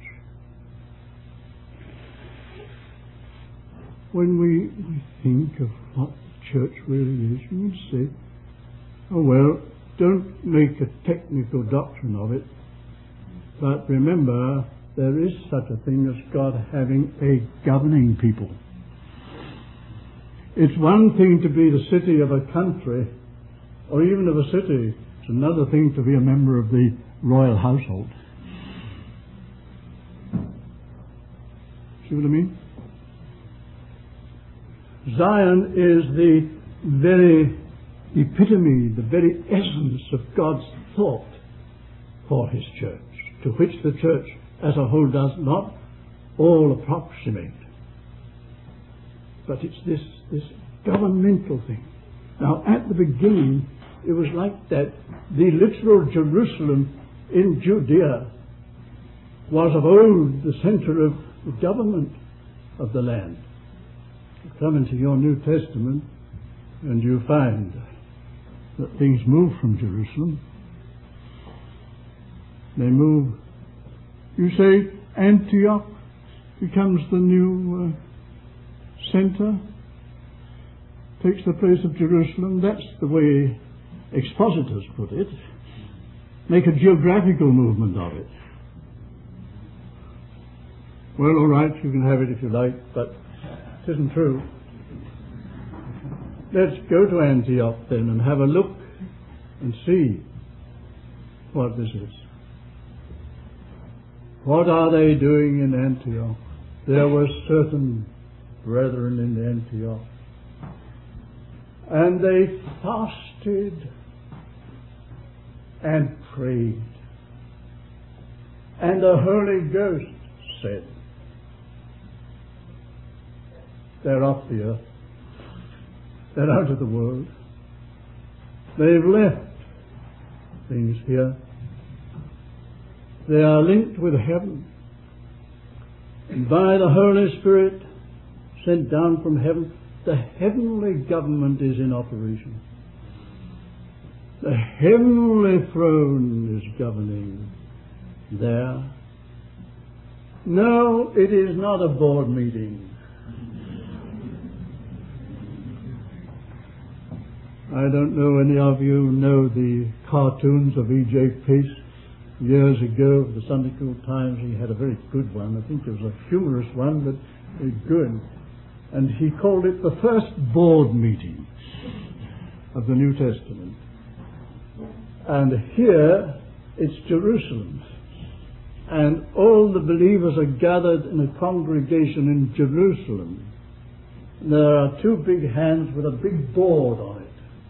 When we, we think of what the church really is, you mean to say, oh well, don't make a technical doctrine of it, but remember, there is such a thing as God having a governing people. It's one thing to be the city of a country, or even of a city. It's another thing to be a member of the royal household. See what I mean? Zion is the very epitome, the very essence of God's thought for his church, to which the church as a whole does not all approximate. But it's this, this governmental thing. Now, at the beginning, it was like that. The literal Jerusalem in Judea was of old the center of the government of the land. You come into your New Testament and you find that things move from Jerusalem. They move. You say Antioch becomes the new uh, center, takes the place of Jerusalem. That's the way expositors put it. Make a geographical movement of it. Well, all right, you can have it if you like, but it isn't true. Let's go to Antioch then and have a look and see what this is. What are they doing in Antioch? There were certain brethren in Antioch, and they fasted and prayed, and the Holy Ghost said, they're off the earth. They're out of the world. They've left things here. They are linked with heaven. And by the Holy Spirit sent down from heaven, the heavenly government is in operation. The heavenly throne is governing there. No, it is not a board meeting. I don't know any of you know the cartoons of E J Peace. Years ago, the Sunday School Times, he had a very good one. I think it was a humorous one, but very good. And he called it the first board meeting of the New Testament. And here, it's Jerusalem. And all the believers are gathered in a congregation in Jerusalem. And there are two big hands with a big board on it.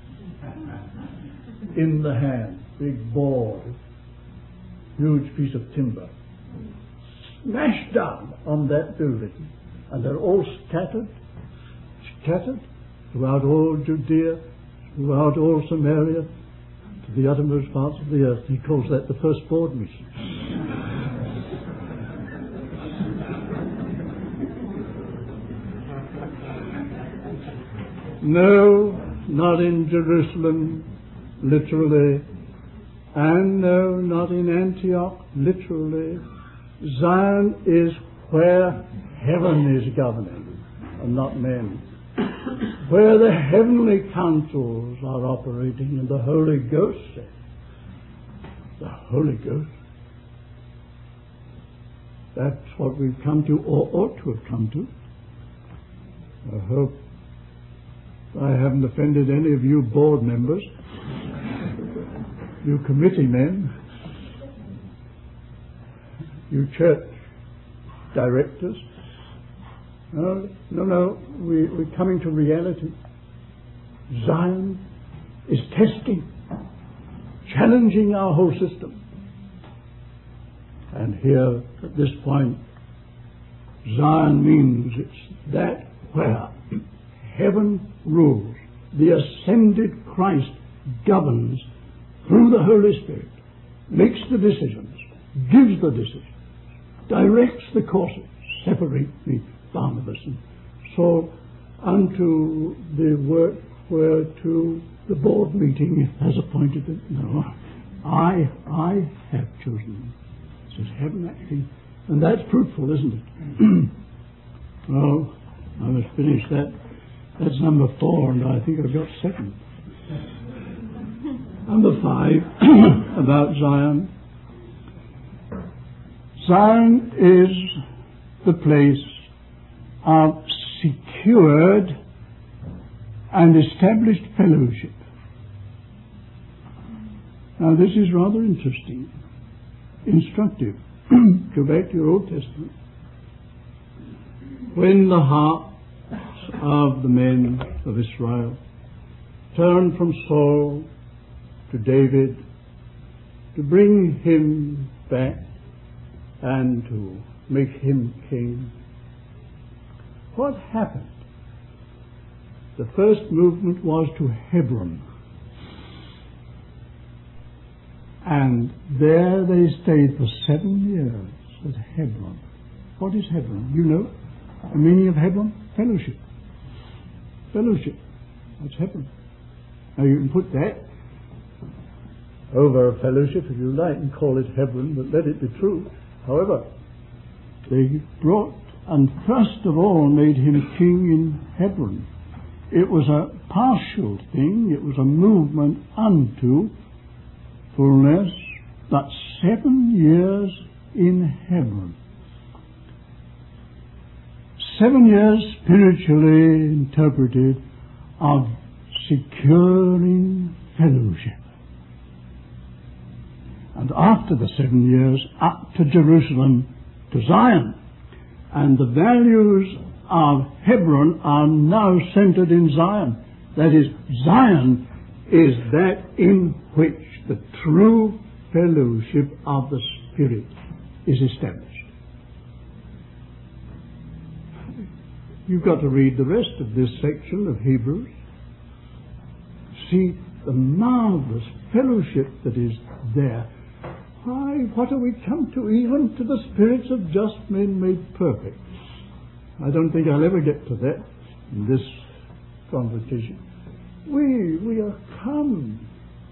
In the hand, big board. Huge piece of timber. Smashed down on that building. And they're all scattered, scattered throughout all Judea, throughout all Samaria, to the uttermost parts of the earth. He calls that the first board meeting. No, not in Jerusalem, literally, and no, not in Antioch, literally. Zion is where heaven is governing, and not men. Where the heavenly councils are operating, and the Holy Ghost says, the Holy Ghost. That's what we've come to, or ought to have come to. I hope I haven't offended any of you board members, you committee men, you church directors. No, no, no, we, we're coming to reality. Zion is testing, challenging our whole system. And here, at this point, Zion means it's that where heaven rules. The ascended Christ governs through the Holy Spirit, makes the decisions, gives the decisions, directs the courses. Separate me, Barnabas and Saul, unto the work whereto the board meeting has appointed them. No, I, I have chosen. It says heaven acting, and that's fruitful, isn't it? Well, I must finish that. That's number four, and I think I've got second. Number five, about Zion. Zion is the place of secured and established fellowship. Now this is rather interesting, instructive. Go back to your Old Testament. When the hearts of the men of Israel turned from Saul to David to bring him back and to make him king, what happened? The first movement was to Hebron, and there they stayed for seven years at Hebron. What is Hebron? You know the meaning of Hebron? Fellowship. Fellowship. That's Hebron. Now you can put that over fellowship if you like and call it Hebron, but let it be true. However, they brought and first of all made him king in Hebron. It was a partial thing. It was a movement unto fullness, but seven years in Hebron. Seven years spiritually interpreted of securing fellowship. And after the seven years, up to Jerusalem, to Zion. And the values of Hebron are now centered in Zion. That is, Zion is that in which the true fellowship of the Spirit is established. You've got to read the rest of this section of Hebrews. See the marvelous fellowship that is there. Why, what have we come to? Even to the spirits of just men made perfect. I don't think I'll ever get to that in this conversation. We, we are come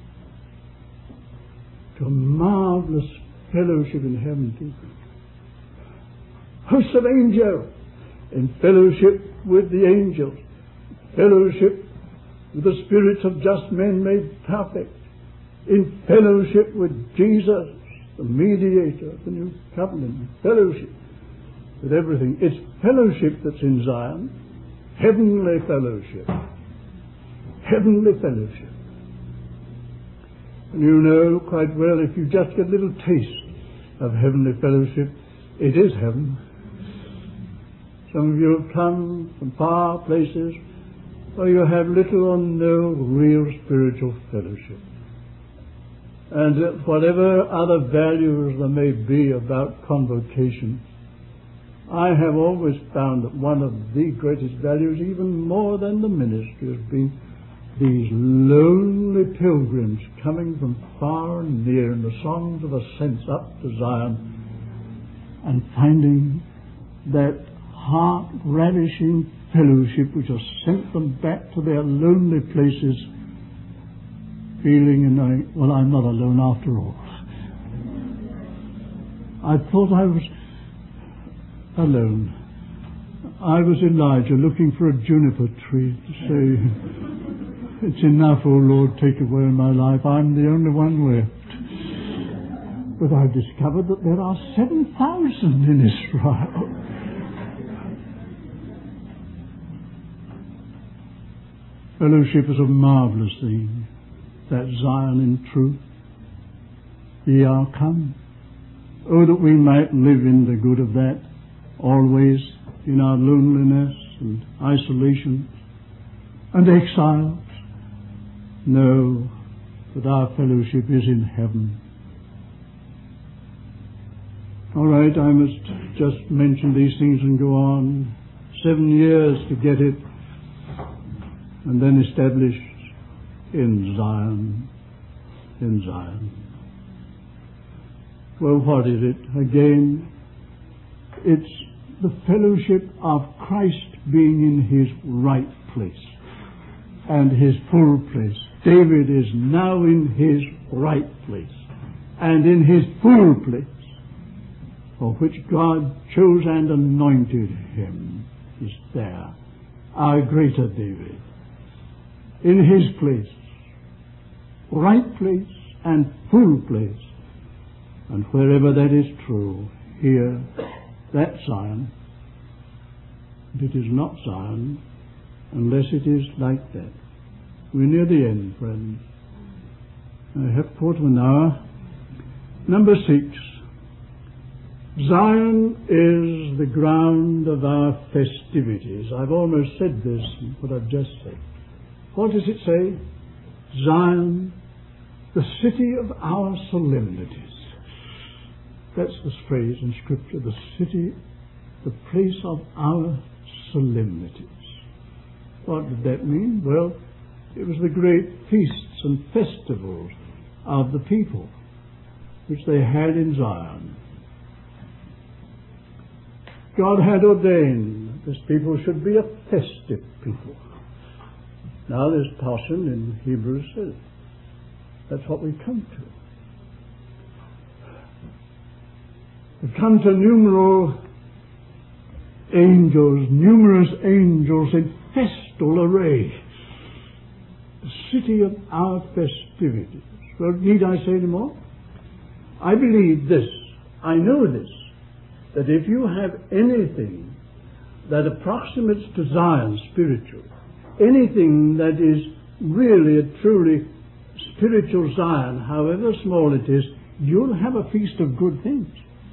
to a marvelous fellowship in heaven too. Hosts of angels in fellowship with the angels, fellowship with the spirits of just men made perfect, in fellowship with Jesus, the mediator of the new covenant, fellowship with everything. It's fellowship that's in Zion, heavenly fellowship, heavenly fellowship. And you know quite well, if you just get a little taste of heavenly fellowship, it is heaven. Some of you have come from far places where you have little or no real spiritual fellowship. And whatever other values there may be about convocation, I have always found that one of the greatest values, even more than the ministry, has been these lonely pilgrims coming from far and near in the songs of ascent up to Zion and finding that heart-ravishing fellowship which has sent them back to their lonely places, feeling, and I, well, I'm not alone after all. I thought I was alone. I was Elijah looking for a juniper tree to say, it's enough, O Lord, take away my life. I'm the only one left. But I've discovered that there are seven thousand in Israel. Fellowship is a marvelous thing. That Zion in truth. Ye are come. Oh, that we might live in the good of that, always in our loneliness and isolation and exiles. Know that our fellowship is in heaven. All right, I must just mention these things and go on. Seven years to get it, and then established in Zion, in Zion. Well, what is it? Again, it's the fellowship of Christ being in his right place and his full place. David is now in his right place and in his full place, for which God chose and anointed him. Is there, our greater David, in his place, right place and full place. And wherever that is true, here, that Zion, it is not Zion unless it is like that. We're near the end, friends. I have quarter of an hour. Number six. Zion is the ground of our festivities. I've almost said this, what I've just said. What does it say? Zion, the city of our solemnities. That's the phrase in Scripture, the city, the place of our solemnities. What did that mean? Well, it was the great feasts and festivals of the people which they had in Zion. God had ordained this people should be a festive people. Now this portion in Hebrews says that's what we come to. We come to numeral angels, numerous angels in festal array. The city of our festivities. Well, need I say any more? I believe this, I know this, that if you have anything that approximates to Zion spiritual, anything that is really a truly spiritual Zion, however small it is, you'll have a feast of good things.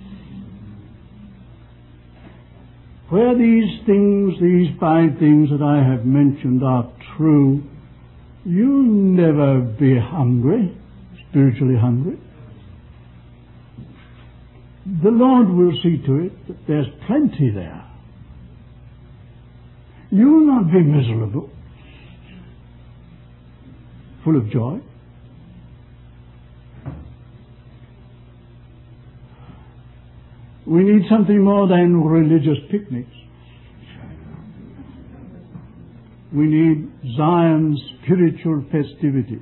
Where these things, these five things that I have mentioned are true, you'll never be hungry, spiritually hungry. The Lord will see to it that there's plenty there. You will not be miserable, full of joy. We need something more than religious picnics. We need Zion's spiritual festivity.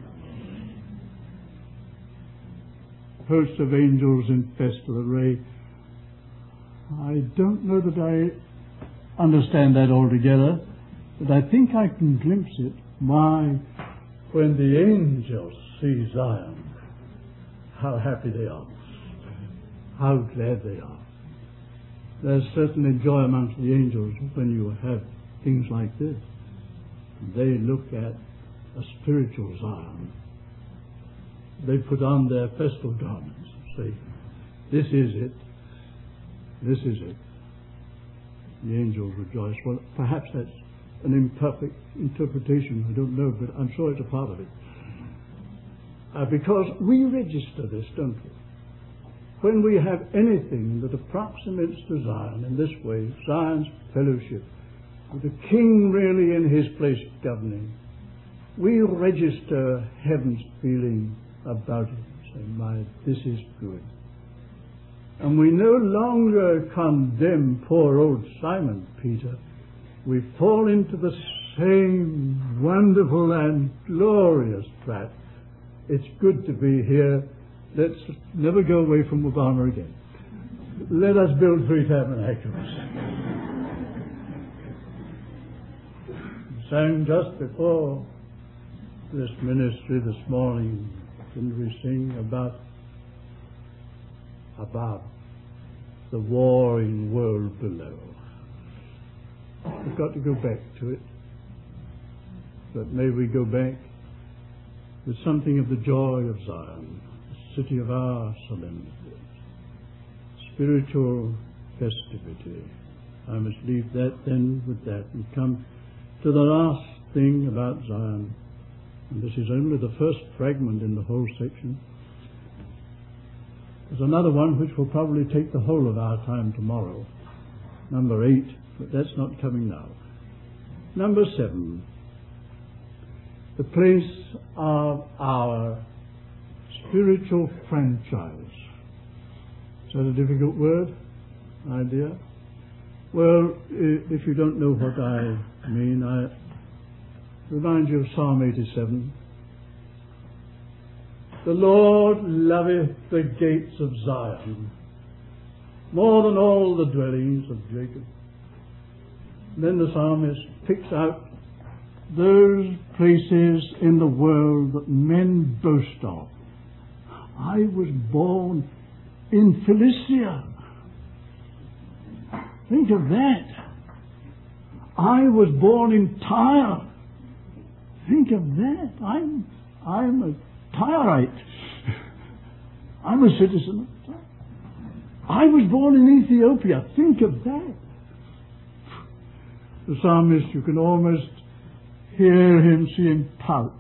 Hosts of angels in festal array. I don't know that I understand that altogether, but I think I can glimpse it. Why, when the angels see Zion, how happy they are, how glad they are. There's certainly joy amongst the angels when you have things like this. They look at a spiritual Zion. They put on their festal garments and say, this is it. This is it. The angels rejoice. Well, perhaps that's an imperfect interpretation. I don't know, but I'm sure it's a part of it. Uh, because we register this, don't we? When we have anything that approximates to Zion in this way, Zion's fellowship, with the King really in his place governing, we register heaven's feeling about it, saying, my, this is good. And we no longer condemn poor old Simon Peter. We fall into the same wonderful and glorious trap. It's good to be here. Let's never go away from Obama again. Let us build three tabernacles. Sang just before this ministry this morning, didn't we sing about about the warring world below? We've got to go back to it. But may we go back with something of the joy of Zion, the city of our solemnity, spiritual festivity. I must leave that then with that and come to the last thing about Zion. And this is only the first fragment in the whole section. There's another one which will probably take the whole of our time tomorrow. Number eight, but that's not coming now. Number seven, the place of our spiritual franchise. Is that a difficult word, idea? Well, if you don't know what I mean, I remind you of Psalm eighty-seven. The Lord loveth the gates of Zion more than all the dwellings of Jacob. And then the psalmist picks out those places in the world that men boast of. I was born in Philistia. Think of that. I was born in Tyre. Think of that. I'm, I'm a Tyrite. I'm a citizen of Tyre. I was born in Ethiopia. Think of that. The psalmist, you can almost hear him, see him pout.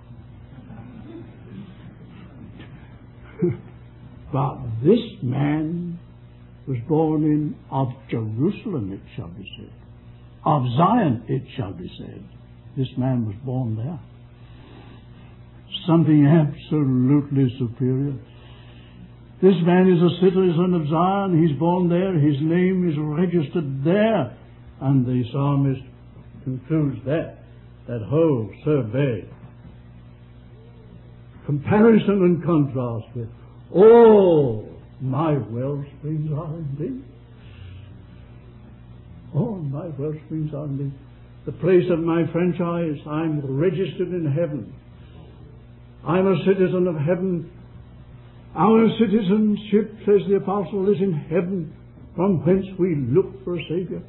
But this man was born in of Jerusalem, it shall be said. Of Zion, it shall be said. This man was born there. Something absolutely superior. This man is a citizen of Zion. He's born there. His name is registered there. And the psalmist concludes that, that whole survey, comparison and contrast with all my wellsprings are in thee. All my wellsprings are in thee. The place of my franchise, I'm registered in heaven. I'm a citizen of heaven. Our citizenship, says the apostle, is in heaven, from whence we look for a Savior.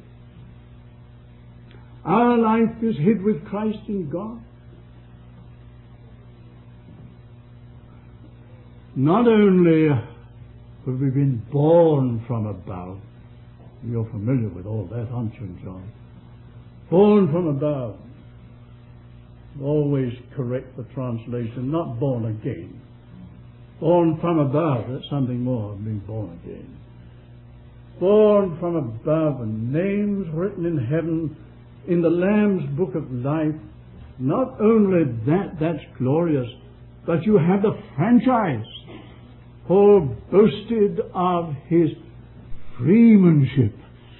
Our life is hid with Christ in God. Not only have we been born from above, you're familiar with all that, aren't you, John? Born from above. Always correct the translation, not born again. Born from above, that's something more than being born again. Born from above, and names written in heaven in the Lamb's book of life. Not only that, that's glorious, but you have the franchise. Paul boasted of his freemanship.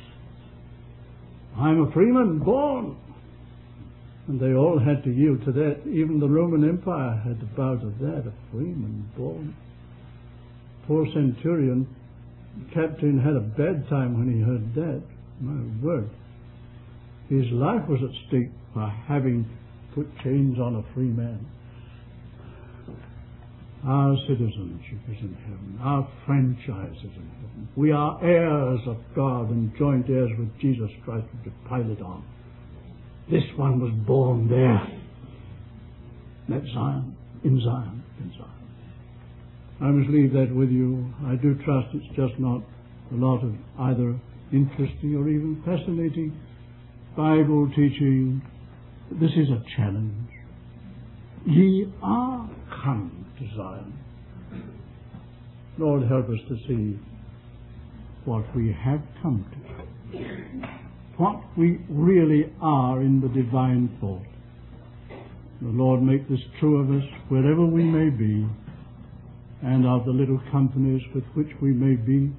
I'm a freeman born. And they all had to yield to that. Even the Roman Empire had to bow to that, a freeman born. Poor centurion, captain, had a bad time when he heard that. My word. His life was at stake for having put chains on a free man. Our citizenship is in heaven. Our franchise is in heaven. We are heirs of God and joint heirs with Jesus Christ, with the pilot on. This one was born there. That's Zion, in Zion, in Zion. I must leave that with you. I do trust it's just not a lot of either interesting or even fascinating Bible teaching. This is a challenge. Ye are come to Zion. Lord, help us to see what we have come to, what we really are in the divine thought. The Lord make this true of us wherever we may be, and of the little companies with which we may be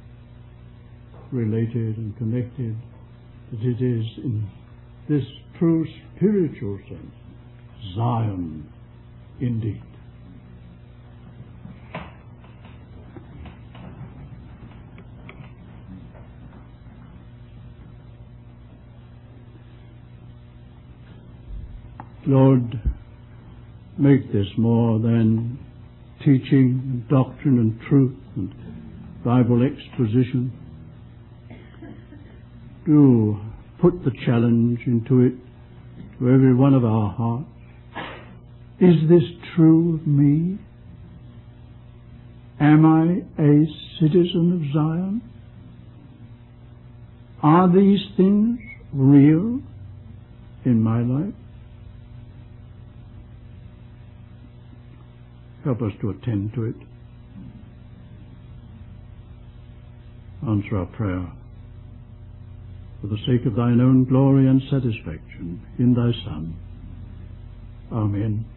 related and connected, that it is in this true spiritual sense, Zion indeed. Lord, make this more than teaching and doctrine and truth and Bible exposition. Do put the challenge into it to every one of our hearts. Is this true of me? Am I a citizen of Zion? Are these things real in my life? Help us to attend to it. Answer our prayer for the sake of thine own glory and satisfaction in thy Son. Amen.